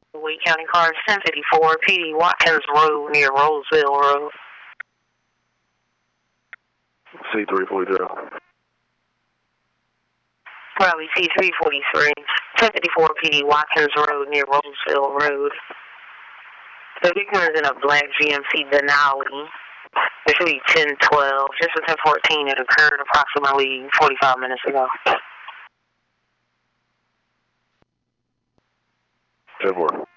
Wake County Car 1054, PD Watkins Road near Roseville Road. C340. Probably C343, 1054 PD Watkins Road near Roseville Road. The victim is in a black GMC Denali. It should be 1012. Just at 1014, it occurred approximately 45 minutes ago. 10-4.